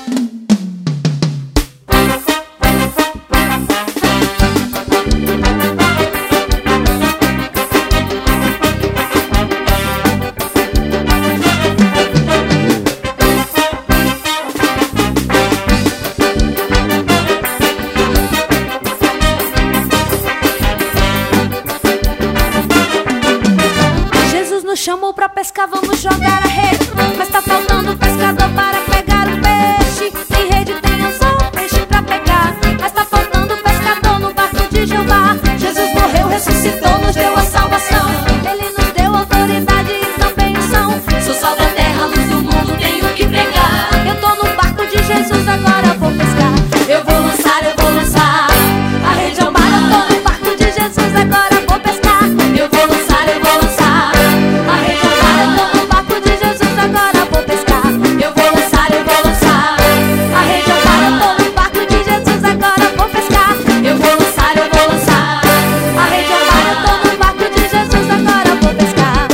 Chamou pra pescar, vamos jogar a rede, mas tá faltando pescador para pegar o peixe. Tem rede, tem anzol, peixe pra pegar, mas tá faltando pescador no barco de Jeová. Jesus morreu, ressuscitou, nos deu a salvação. Ele nos deu autoridade e também unção. Sou sal da terra, luz do mundo, tenho que pregar. Eu tô no barco de Jesus, agora vou pescar. Eu vou lançar a rede ao mar. Eu tô no barco de Jesus, agora vou pescar. Eu vou lançar a rede ao mar. Eu tô no barco de Jesus, agora vou pescar. Eu vou lançar a rede ao mar. Eu tô no barco de Jesus, agora vou pescar. Eu vou lançar a rede ao mar. Eu tô no barco de Jesus, agora vou pescar.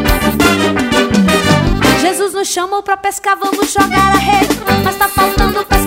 Jesus nos chamou pra pescar, vamos jogar a rede, mas tá faltando pescador